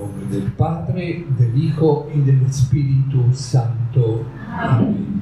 nombre del Padre, del Hijo y del Espíritu Santo. Amén.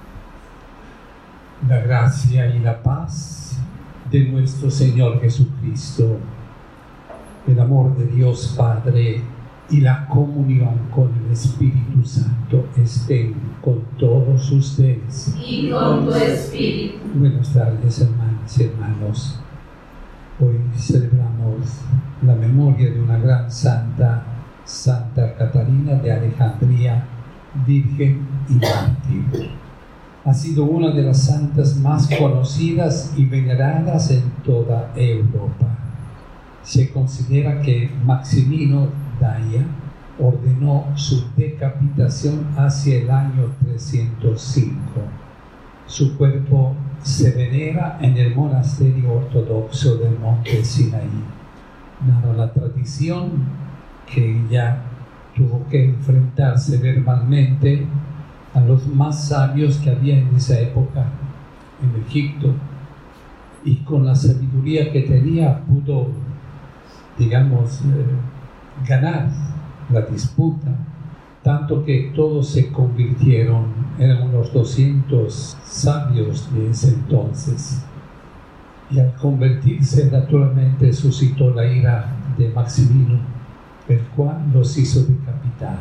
La gracia y la paz de nuestro Señor Jesucristo, el amor de Dios Padre y la comunión con el Espíritu Santo estén con todos ustedes. Y con tu espíritu. Buenas tardes, hermanas y hermanos. Hoy celebramos la memoria de una gran santa, Santa Catalina de Alejandría, virgen y mártir. Ha sido una de las santas más conocidas y veneradas en toda Europa. Se considera que Maximino Daia ordenó su decapitación hacia el año 305. Su cuerpo se venera en el monasterio ortodoxo del monte Sinaí. Narra la tradición que ella tuvo que enfrentarse verbalmente a los más sabios que había en esa época en Egipto, y con la sabiduría que tenía pudo, ganar la disputa, tanto que todos se convirtieron, eran unos 200 sabios de ese entonces, y al convertirse naturalmente suscitó la ira de Maximino, el cual los hizo decapitar.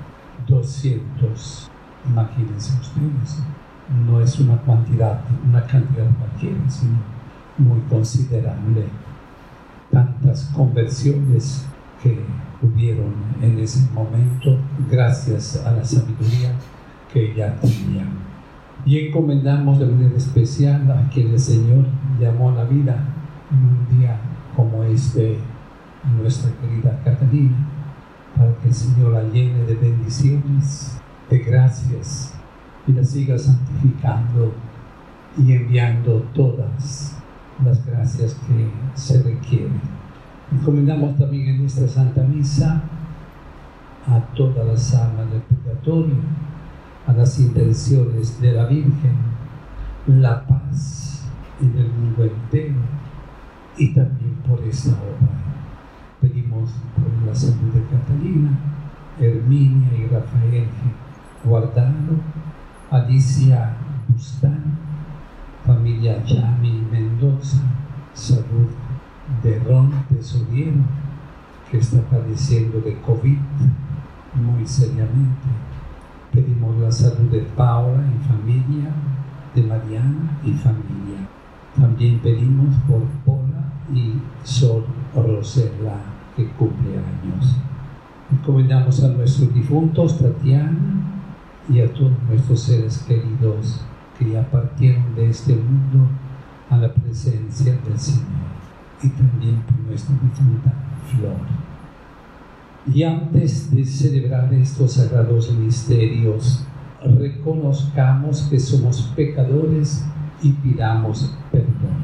200, imagínense ustedes, no es una cantidad cualquiera, sino muy considerable. Tantas conversiones que hubieron en ese momento gracias a la sabiduría que ella tenía. Y encomendamos de manera especial a quien el Señor llamó a la vida en un día como este, a nuestra querida Catalina, para que el Señor la llene de bendiciones, de gracias, y la siga santificando y enviando todas las gracias que se requieren. Encomendamos también en esta Santa Misa a todas las almas del purgatorio, a las intenciones de la Virgen, la paz en el mundo entero, y también por esta obra. Pedimos por la salud de Catalina, Herminia y Rafael Guardado, Alicia Bustán, familia Yami Mendoza, salud de Ron Tesoriero, que está padeciendo de COVID muy seriamente. Pedimos la salud de Paula y familia, de Mariana y familia. También pedimos por Pola y Sol Rosella, que cumple años. Encomendamos a nuestros difuntos, Tatiana, y a todos nuestros seres queridos que ya partieron de este mundo a la presencia del Señor, y también por nuestra difunta Flor. Y antes de celebrar estos sagrados misterios, reconozcamos que somos pecadores y pidamos perdón.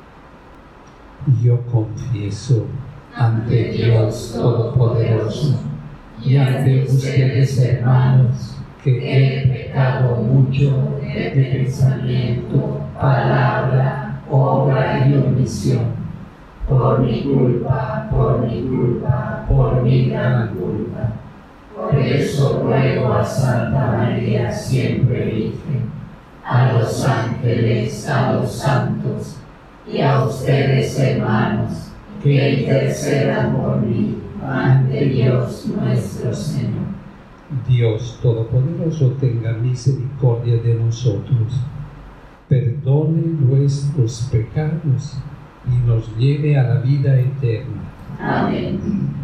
Yo confieso ante Dios Todopoderoso y ante ustedes, hermanos, que he pecado mucho de pensamiento, palabra, obra y omisión, por mi culpa, por mi gran culpa. Por eso ruego a Santa María, siempre Virgen, a los ángeles, a los santos y a ustedes, hermanos, que intercedan por mí ante Dios nuestro Señor. Dios Todopoderoso tenga misericordia de nosotros, perdone nuestros pecados y nos lleve a la vida eterna. Amén.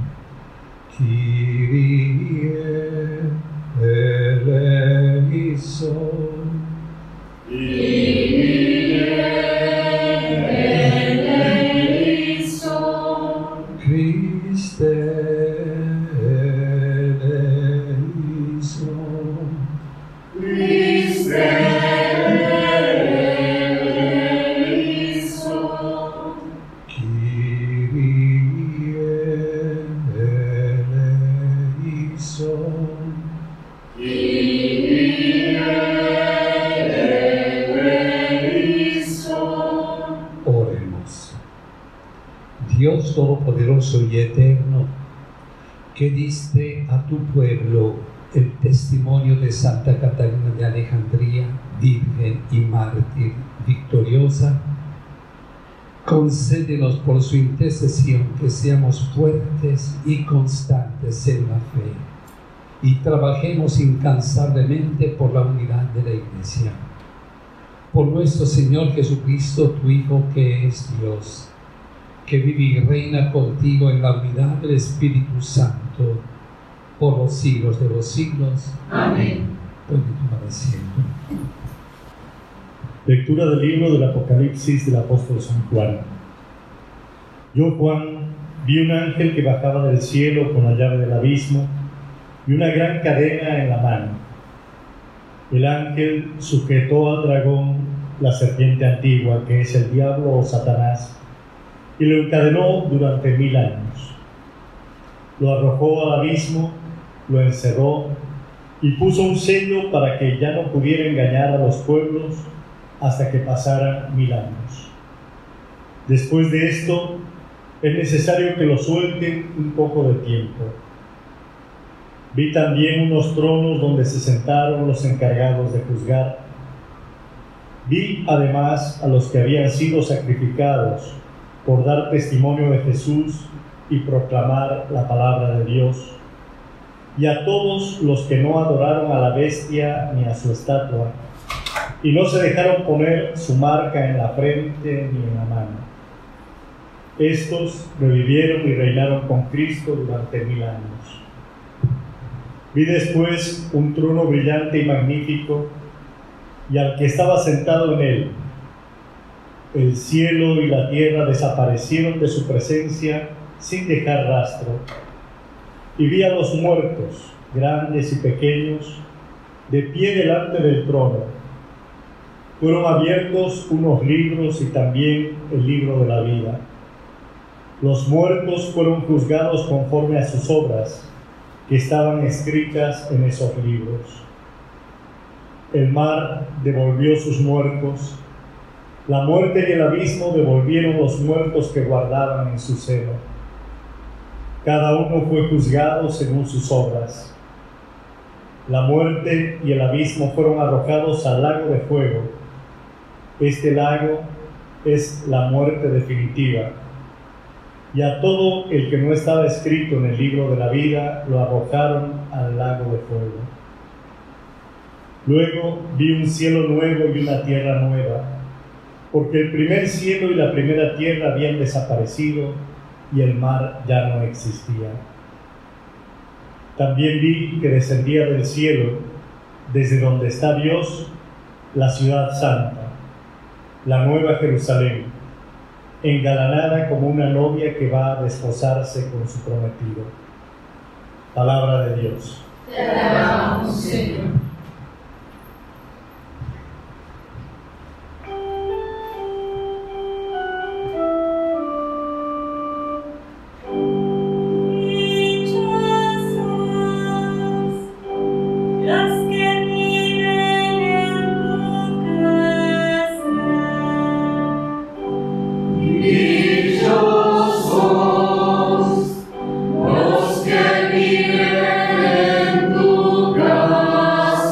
Kyrie eleison. Kyrie eleison. Christe eleison. Christe eleison. Kyrie eleison. Kyrie eleison. Oremos. Dios Todopoderoso y Eterno, que diste a tu pueblo el testimonio de Santa Catalina de Alejandría, virgen y mártir victoriosa, concédenos por su intercesión que seamos fuertes y constantes en la fe y trabajemos incansablemente por la unidad de la Iglesia. Por nuestro Señor Jesucristo, tu Hijo, que es Dios, que vive y reina contigo en la unidad del Espíritu Santo, por los siglos de los siglos. Amén. Pueden tomar asiento. Lectura del libro del Apocalipsis del apóstol San Juan. Yo, Juan, vi un ángel que bajaba del cielo con la llave del abismo y una gran cadena en la mano. El ángel sujetó al dragón, la serpiente antigua, que es el diablo o Satanás, y lo encadenó durante 1000 años. Lo arrojó al abismo, lo encerró y puso un sello para que ya no pudiera engañar a los pueblos hasta que pasaran 1000 años. Después de esto, es necesario que lo suelten un poco de tiempo. Vi también unos tronos donde se sentaron los encargados de juzgar. Vi además a los que habían sido sacrificados por dar testimonio de Jesús y proclamar la palabra de Dios, y a todos los que no adoraron a la bestia ni a su estatua, y no se dejaron poner su marca en la frente ni en la mano. Estos revivieron y reinaron con Cristo durante 1000 años. Vi después un trono brillante y magnífico, y al que estaba sentado en él. El cielo y la tierra desaparecieron de su presencia sin dejar rastro. Y vi a los muertos, grandes y pequeños, de pie delante del trono. Fueron abiertos unos libros y también el libro de la vida. Los muertos fueron juzgados conforme a sus obras, que estaban escritas en esos libros. El mar devolvió sus muertos, la muerte y el abismo devolvieron los muertos que guardaban en su seno. Cada uno fue juzgado según sus obras. La muerte y el abismo fueron arrojados al lago de fuego. Este lago es la muerte definitiva. Y a todo el que no estaba escrito en el libro de la vida lo arrojaron al lago de fuego. Luego vi un cielo nuevo y una tierra nueva, porque el primer cielo y la primera tierra habían desaparecido y el mar ya no existía. También vi que descendía del cielo, desde donde está Dios, la ciudad santa, la nueva Jerusalén, engalanada como una novia que va a desposarse con su prometido. Palabra de Dios. Te alabamos, Señor. Los que viven en tu casa.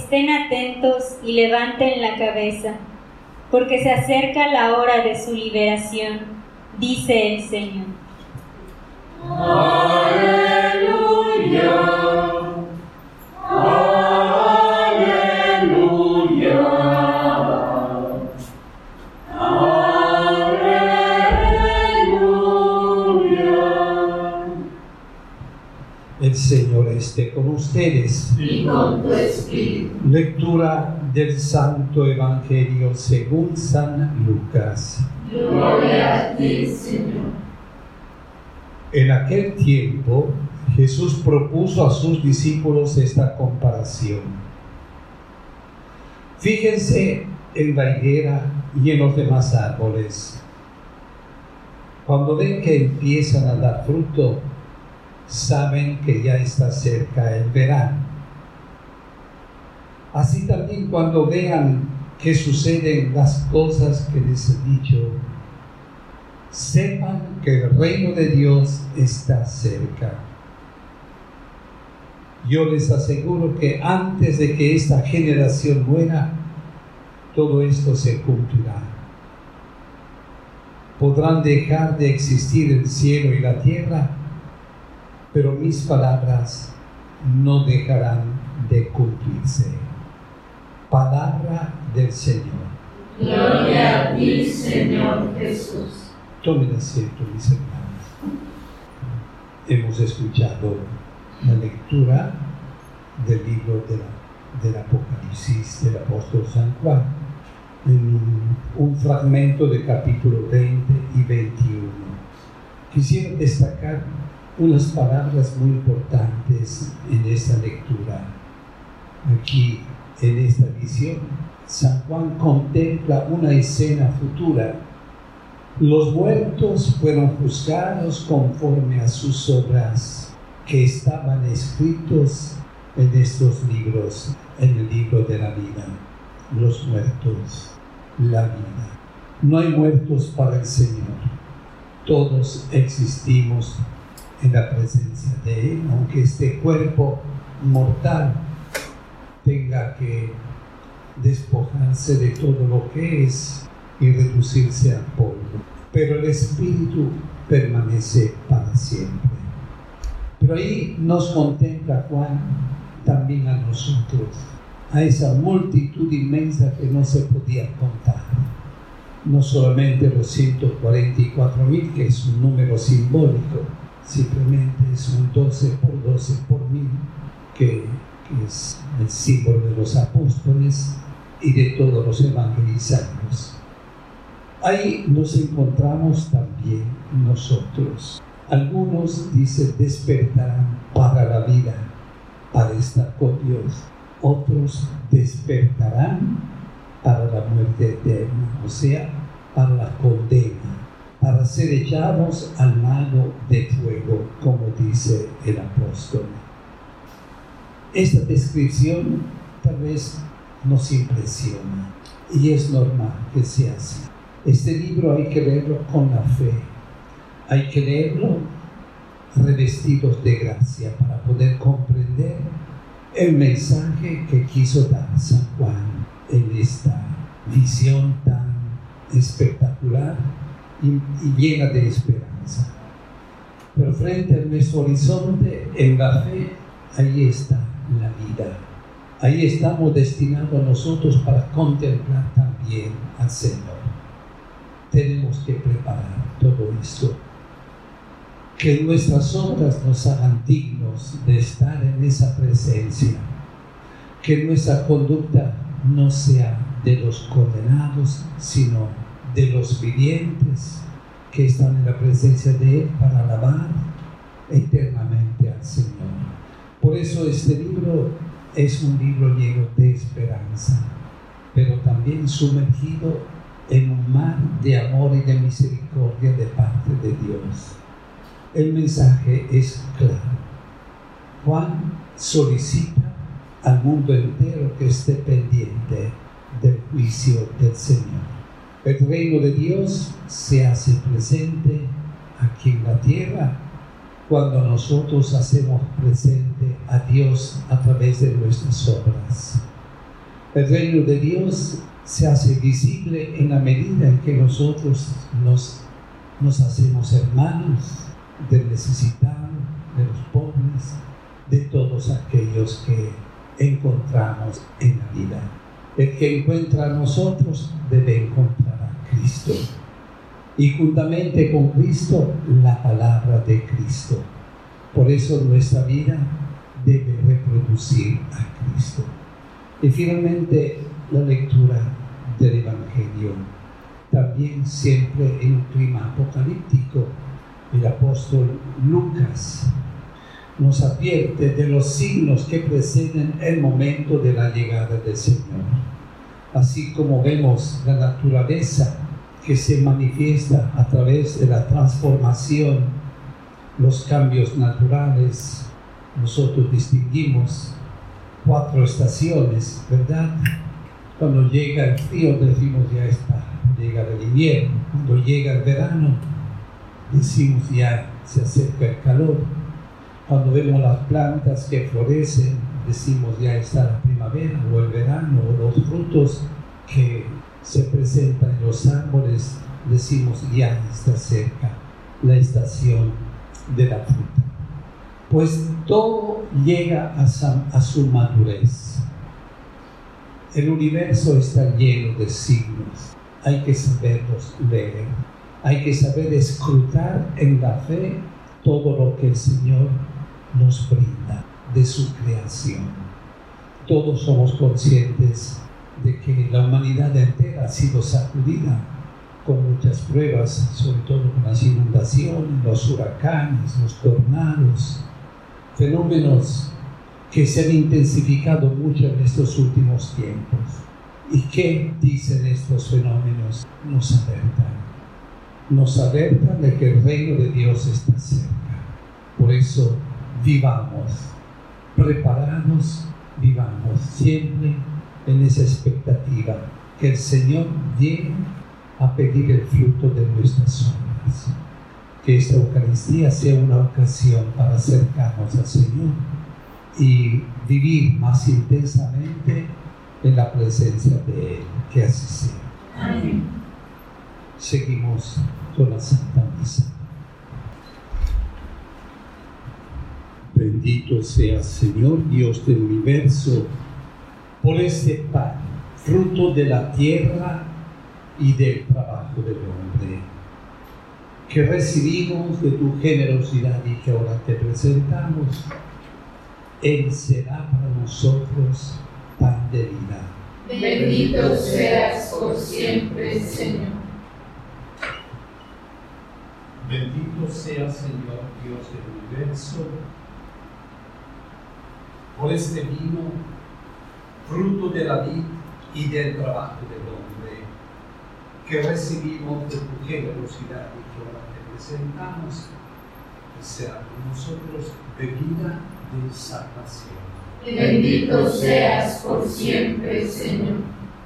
estén atentos y levanten la cabeza, porque se acerca la hora de su liberación, dice el Señor. Aleluya, aleluya, aleluya. El Señor esté con ustedes. Y con tu espíritu. Lectura del Santo Evangelio según San Lucas. Gloria a ti, Señor. En aquel tiempo, Jesús propuso a sus discípulos esta comparación. Fíjense en la higuera y en los demás árboles. Cuando ven que empiezan a dar fruto, saben que ya está cerca el verano. Así también cuando vean que suceden las cosas que les he dicho, sepan que el reino de Dios está cerca. Yo les aseguro que antes de que esta generación muera, todo esto se cumplirá. Podrán dejar de existir el cielo y la tierra, pero mis palabras no dejarán de cumplirse. Palabra del Señor. Gloria a ti, Señor Jesús. Tomen asiento, mis hermanos. Hemos escuchado la lectura del libro del Apocalipsis del apóstol San Juan, en un fragmento de capítulo 20 y 21. Quisiera destacar unas palabras muy importantes en esta lectura. Aquí, en esta visión, San Juan contempla una escena futura. Los muertos fueron juzgados conforme a sus obras que estaban escritos en estos libros, en el libro de la vida. Los muertos, la vida. No hay muertos para el Señor. Todos existimos en la presencia de Él, aunque este cuerpo mortal tenga que despojarse de todo lo que es y reducirse a polvo. Pero el Espíritu permanece para siempre. Pero ahí nos contempla Juan también a nosotros, a esa multitud inmensa que no se podía contar. No solamente los 144.000, que es un número simbólico, simplemente es un 12 por 12 por 1000, que es el símbolo de los apóstoles y de todos los evangelizados. Ahí nos encontramos también nosotros. Algunos dicen despertarán para la vida, para estar con Dios. Otros despertarán para la muerte eterna, o sea, para la condena, para ser echados al lago de fuego, como dice el apóstol. Esta descripción tal vez nos impresiona y es normal que sea así. Este libro hay que leerlo con la fe, hay que leerlo revestidos de gracia para poder comprender el mensaje que quiso dar San Juan en esta visión tan espectacular y llena de esperanza. Pero frente a nuestro horizonte, en la fe, ahí está la vida. Ahí estamos destinados nosotros para contemplar también al Señor. Tenemos que preparar todo esto. Que nuestras obras nos hagan dignos de estar en esa presencia. Que nuestra conducta no sea de los condenados, sino de los vivientes que están en la presencia de Él para alabar eternamente al Señor. Por eso este libro es un libro lleno de esperanza, pero también sumergido en un mar de amor y de misericordia de parte de Dios. El mensaje es claro. Juan solicita al mundo entero que esté pendiente del juicio del Señor. El reino de Dios se hace presente aquí en la tierra cuando nosotros hacemos presente a Dios a través de nuestras obras. El reino de Dios se hace visible en la medida en que nosotros nos hacemos hermanos del necesitado, de los pobres, de todos aquellos que encontramos en la vida. El que encuentra a nosotros debe encontrar a Cristo. Y juntamente con Cristo, la palabra de Cristo. Por eso nuestra vida debe reproducir a Cristo. Y finalmente, la lectura del Evangelio. También siempre en un clima apocalíptico, el apóstol Lucas nos advierte de los signos que preceden el momento de la llegada del Señor. Así como vemos la naturaleza que se manifiesta a través de la transformación, los cambios naturales, nosotros distinguimos 4 estaciones, ¿verdad? Cuando llega el frío decimos ya está, llega el invierno. Cuando llega el verano decimos ya se acerca el calor. Cuando vemos las plantas que florecen decimos ya está la primavera o el verano, o los frutos que se presentan en los árboles decimos ya está cerca la estación de la fruta. Pues todo llega a su madurez. El universo está lleno de signos. Hay que saberlos leer. Hay que saber escrutar en la fe todo lo que el Señor nos brinda de su creación. Todos somos conscientes de que la humanidad entera ha sido sacudida con muchas pruebas, sobre todo con las inundaciones, los huracanes, los tornados, fenómenos que se han intensificado mucho en estos últimos tiempos. ¿Y qué dicen estos fenómenos? Nos alertan de que el reino de Dios está cerca. Por eso vivamos preparados, vivamos siempre en esa expectativa que el Señor llegue a pedir el fruto de nuestras obras. Que esta Eucaristía sea una ocasión para acercarnos al Señor y vivir más intensamente en la presencia de Él. Que así sea. Amén. Seguimos con la Santa Misa. Bendito seas, Señor Dios del universo, por este pan, fruto de la tierra y del trabajo del hombre, que recibimos de tu generosidad y que ahora te presentamos. Él será para nosotros pan de vida. Bendito seas por siempre, Señor. Bendito sea, Señor Dios del universo, por este vino, fruto de la vid y del trabajo del hombre, que recibimos de tu generosidad y que ahora te presentamos, que será con nosotros bebida de salvación. Bendito seas por siempre, Señor.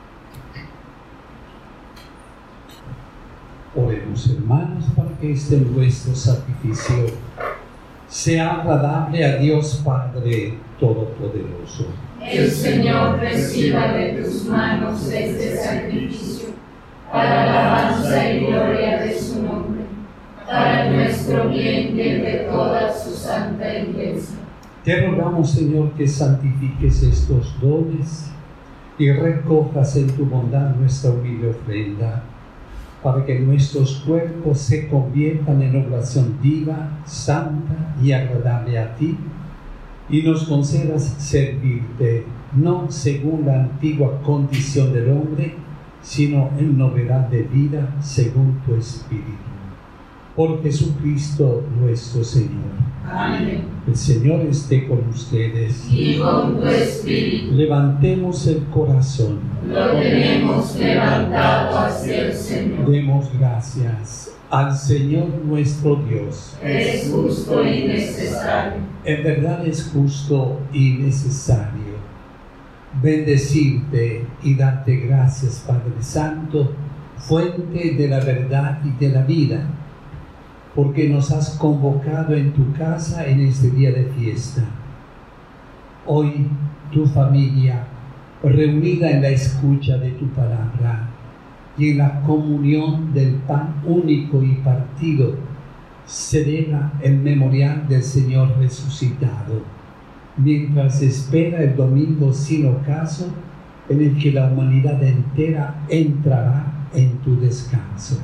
Oremos, hermanos, para que este nuestro sacrificio sea agradable a Dios Padre Todopoderoso. El Señor reciba de tus manos este sacrificio, para alabanza y gloria de su nombre, para nuestro bien y el de toda su santa Iglesia. Te rogamos, Señor, que santifiques estos dones y recojas en tu bondad nuestra humilde ofrenda, para que nuestros cuerpos se conviertan en oblación viva, santa y agradable a ti, y nos concedas servirte, no según la antigua condición del hombre, sino en novedad de vida según tu Espíritu. Por Jesucristo nuestro Señor. Amén. El Señor esté con ustedes. Y con tu Espíritu. Levantemos el corazón. Lo tenemos levantado hacia el Señor. Demos gracias al Señor nuestro Dios. Es justo y necesario. En verdad es justo y necesario bendecirte y darte gracias, Padre Santo, fuente de la verdad y de la vida, porque nos has convocado en tu casa en este día de fiesta. Hoy tu familia reunida en la escucha de tu palabra y en la comunión del pan único y partido, celebra el memorial del Señor resucitado, mientras espera el domingo sin ocaso en el que la humanidad entera entrará en tu descanso.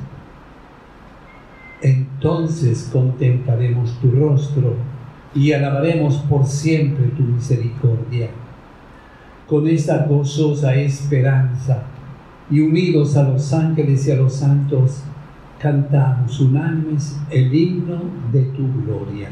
Entonces contemplaremos tu rostro y alabaremos por siempre tu misericordia. Con esta gozosa esperanza y unidos a los ángeles y a los santos, cantamos unánimes el himno de tu gloria.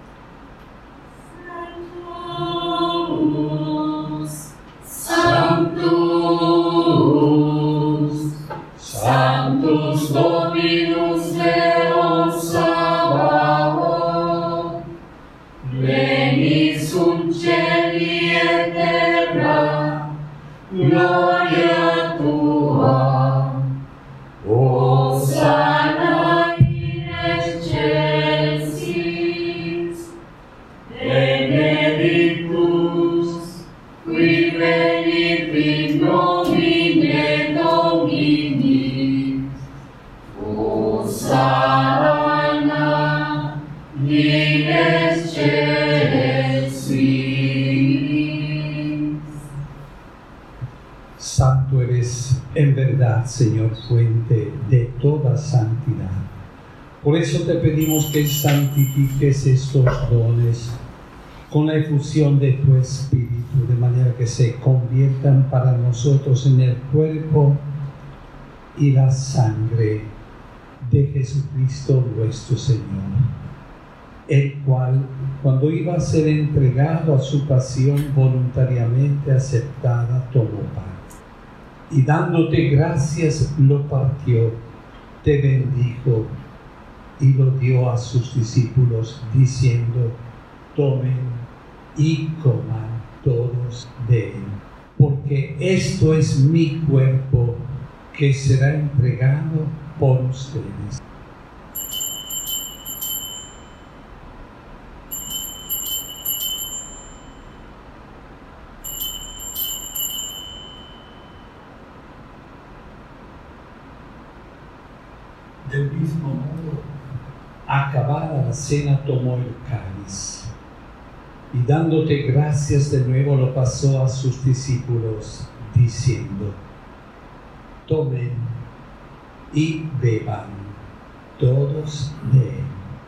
Sanctus, Sanctus Dominus Deus Sabaoth, Plenis sunt cieli et terra, gloria tua, Hosanna in excelsis, benedictus, qui venit in nomine Domini, Hosanna in excelsis. Santo eres en verdad, Señor, fuente de toda santidad. Por eso te pedimos que santifiques estos dones con la efusión de tu Espíritu, de manera que se conviertan para nosotros en el cuerpo y la sangre de Jesucristo nuestro Señor, el cual, cuando iba a ser entregado a su pasión voluntariamente aceptada, tomó pan. Y dándote gracias, lo partió, te bendijo y lo dio a sus discípulos, diciendo: tomen y coman todos de él, porque esto es mi cuerpo que será entregado por ustedes. Del mismo modo, acabada la cena, tomó el cáliz y dándote gracias de nuevo lo pasó a sus discípulos, diciendo: tomen y beban todos de él,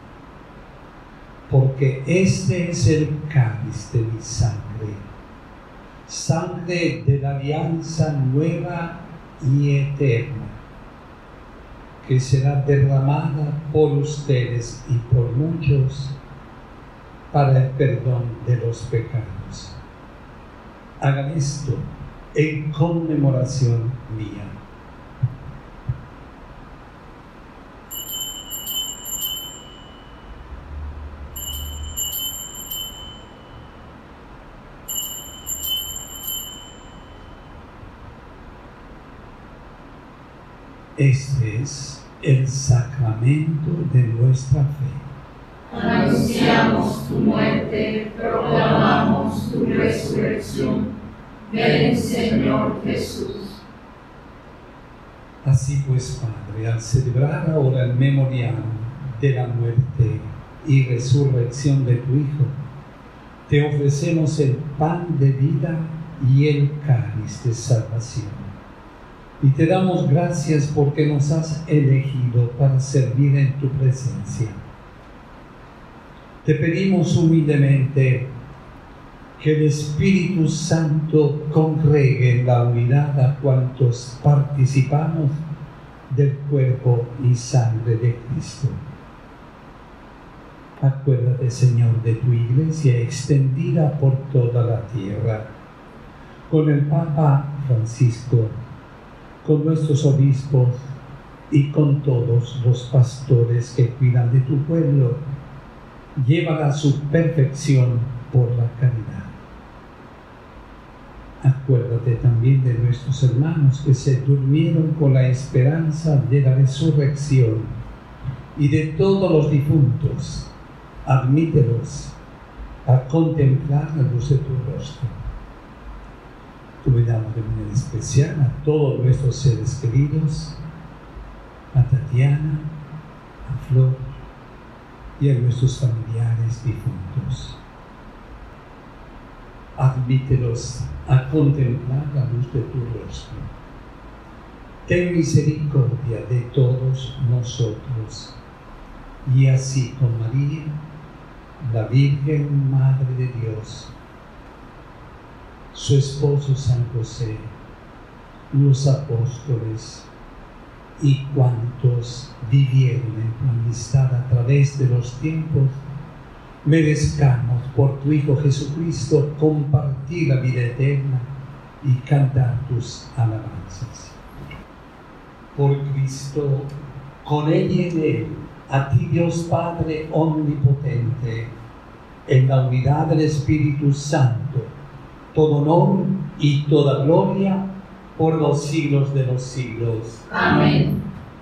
porque este es el cáliz de mi sangre, sangre de la alianza nueva y eterna, que será derramada por ustedes y por muchos para el perdón de los pecados. Hagan esto en conmemoración mía. Este es el sacramento de nuestra fe. Anunciamos tu muerte, proclamamos tu resurrección. Ven, Señor Jesús. Así pues, Padre, al celebrar ahora el memorial de la muerte y resurrección de tu Hijo, te ofrecemos el pan de vida y el cáliz de salvación. Y te damos gracias porque nos has elegido para servir en tu presencia. Te pedimos humildemente que el Espíritu Santo congregue en la unidad a cuantos participamos del cuerpo y sangre de Cristo. Acuérdate, Señor, de tu Iglesia extendida por toda la tierra, con el Papa Francisco, con nuestros obispos y con todos los pastores que cuidan de tu pueblo. Llévala a su perfección por la caridad. Acuérdate también de nuestros hermanos que se durmieron con la esperanza de la resurrección y de todos los difuntos. Admítelos a contemplar la luz de tu rostro. Cuidamos de manera especial a todos nuestros seres queridos, a Tatiana, a Flor y a nuestros familiares difuntos. Admítelos a contemplar la luz de tu rostro. Ten misericordia de todos nosotros, y así con María, la Virgen Madre de Dios, su esposo San José, los apóstoles y cuantos vivieron en tu amistad a través de los tiempos, merezcamos por tu Hijo Jesucristo compartir la vida eterna y cantar tus alabanzas. Por Cristo, con Él y en Él, a ti Dios Padre omnipotente, en la unidad del Espíritu Santo, todo honor y toda gloria por los siglos de los siglos. Amén.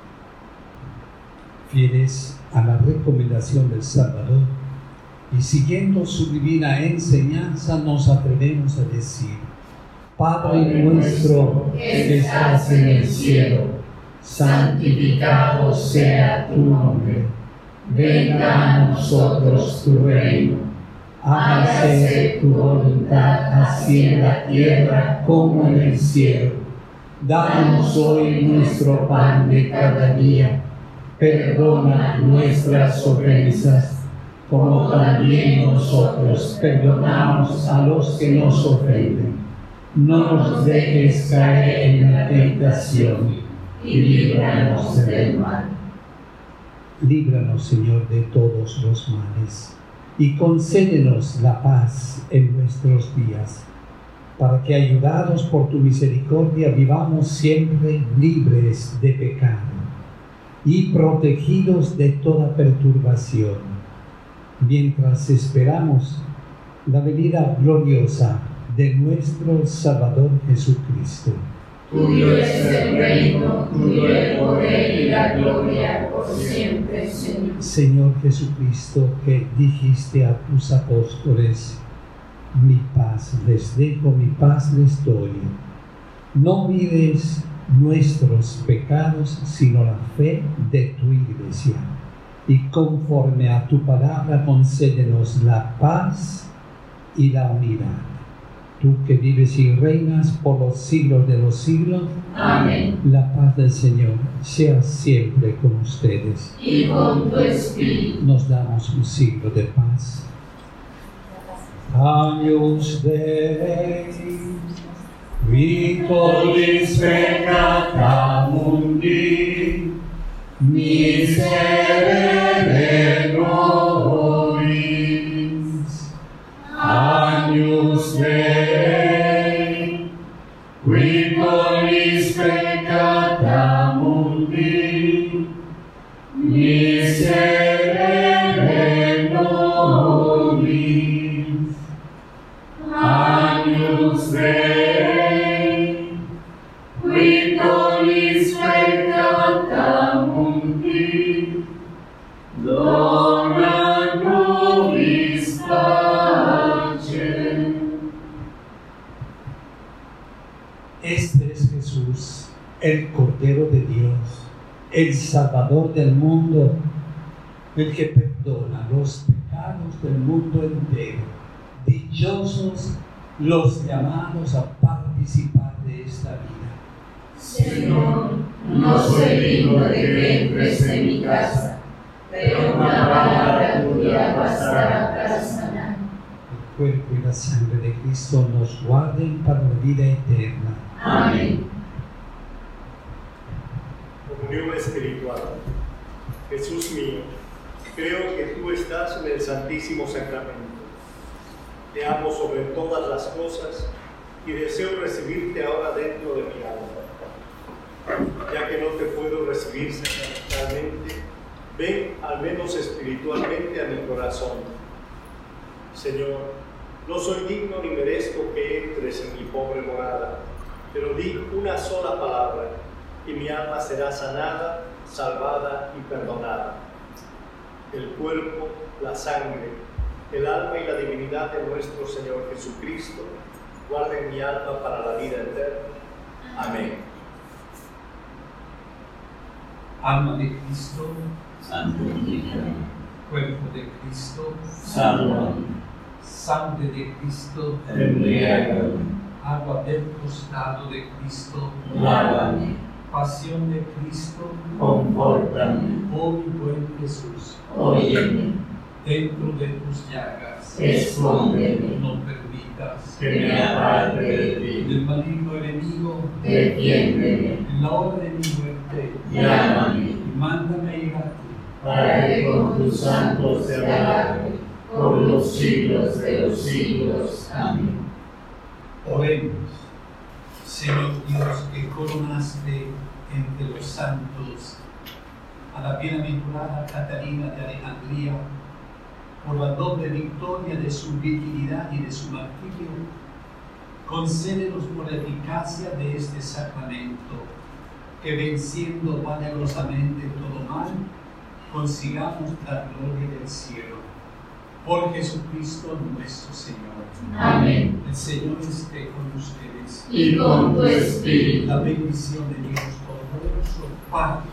Fieles a la recomendación del Salvador y siguiendo su divina enseñanza, nos atrevemos a decir: Padre nuestro que estás en el cielo, santificado sea tu nombre. Venga a nosotros tu reino. Hágase tu voluntad, así en la tierra como en el cielo. Danos hoy nuestro pan de cada día. Perdona nuestras ofensas, como también nosotros perdonamos a los que nos ofenden. No nos dejes caer en la tentación y líbranos del mal. Líbranos, Señor, de todos los males, y concédenos la paz en nuestros días, para que, ayudados por tu misericordia, vivamos siempre libres de pecado y protegidos de toda perturbación, mientras esperamos la venida gloriosa de nuestro Salvador Jesucristo. Tuyo es el reino, tuyo el poder y la gloria por siempre, Señor. Señor Jesucristo, que dijiste a tus apóstoles: mi paz les dejo, mi paz les doy. No mires nuestros pecados, sino la fe de tu Iglesia. Y conforme a tu palabra, concédenos la paz y la unidad. Tú que vives y reinas por los siglos de los siglos. Amén. La paz del Señor sea siempre con ustedes. Y con tu espíritu. Nos damos un signo de paz. Agnus Dei, vicolis peccata mundi, miserere nobis. Agnus Dei, vicolis peccata mundi, miserere nobis. Agnus Dei, vicolis peccata mundi, dona nobis pace. Este es Jesús, el Cordero de Dios, el Salvador del mundo, el que perdona los pecados del mundo entero. Dichosos los llamados a participar de esta vida. Señor, no soy digno de que entres en mi casa, pero una palabra tuya bastará para sanar. El cuerpo y la sangre de Cristo nos guarden para la vida eterna. Amén. Comunión espiritual. Jesús mío, creo que tú estás en el Santísimo Sacramento. Te amo sobre todas las cosas y deseo recibirte ahora dentro de mi alma. Ya que no te puedo recibir sacramentalmente, ven al menos espiritualmente a mi corazón. Señor, no soy digno ni merezco que entres en mi pobre morada, pero di una sola palabra y mi alma será sanada, salvada y perdonada. El cuerpo, la sangre, el alma y la divinidad de nuestro Señor Jesucristo guarden mi alma para la vida eterna. Amén. Alma de Cristo, santifícame. cuerpo de Cristo, Sálvame. sangre de Cristo, Embriágame. agua del costado de Cristo, Lávame. pasión de Cristo, Confórtame. oh mi buen Jesús, Óyeme. dentro de tus llagas, Escóndeme. no permitas Que me aparte de ti. del maligno enemigo, Defiéndeme. en la hora de mi muerte, Llámame. y mándame ir a ti. Para que con tus santos te alabe por los siglos de los siglos. Amén. Oremos. Señor Dios, que coronaste entre los santos a la bienaventurada Catalina de Alejandría por la doble victoria de su virginidad y de su martirio, concédenos por la eficacia de este sacramento, que venciendo valerosamente todo mal, consigamos la gloria del cielo. Por Jesucristo nuestro Señor. Amén. El Señor esté con ustedes. Y con tu espíritu. La bendición de Dios Todopoderoso, Padre,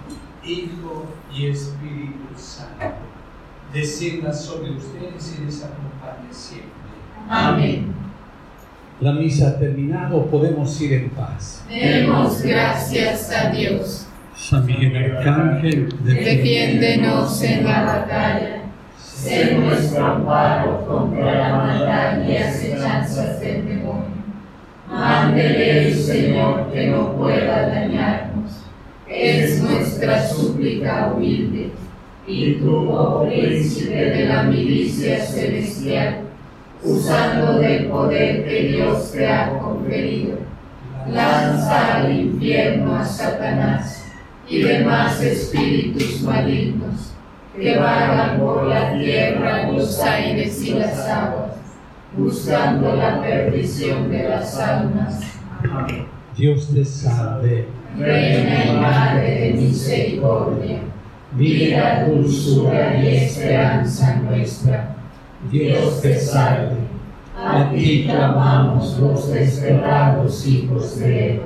Hijo y Espíritu Santo, descienda sobre ustedes y les acompañe siempre. Amén. La misa ha terminado, podemos ir en paz. Demos gracias a Dios. San Miguel Arcángel, Defiéndenos en la batalla. Sé nuestro amparo contra la maldad y acechanzas del demonio. Mándele el Señor que no pueda dañarnos. Es nuestra súplica humilde. Y tú, oh príncipe de la milicia celestial, usando del poder que Dios te ha conferido, lanza al infierno a Satanás y demás espíritus malignos que vagan por la tierra, los aires y las aguas, buscando la perdición de las almas. Amén. Dios te salve, Reina y Madre de misericordia, vida, dulzura y esperanza nuestra, Dios te salve. a ti clamamos los desterrados hijos de Eva,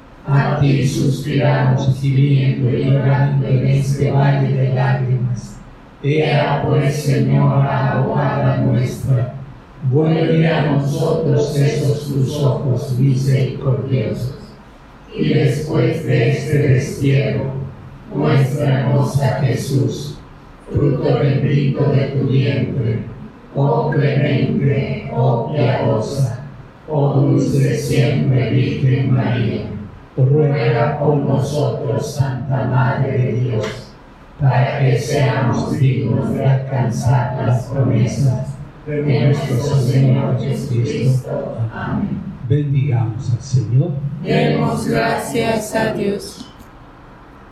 a ti suspiramos gimiendo y llorando en este valle de lágrimas. Ea pues, Señora, abogada nuestra, vuelve a nosotros esos tus ojos misericordiosos, y después de este destierro, muéstranos a Jesús, fruto bendito de tu vientre, oh clemente, oh piadosa, oh dulce siempre Virgen María. Ruega por nosotros, Santa Madre de Dios, para que seamos dignos de alcanzar las promesas de nuestro Señor Jesucristo. Amén. Bendigamos al Señor. Demos gracias a Dios.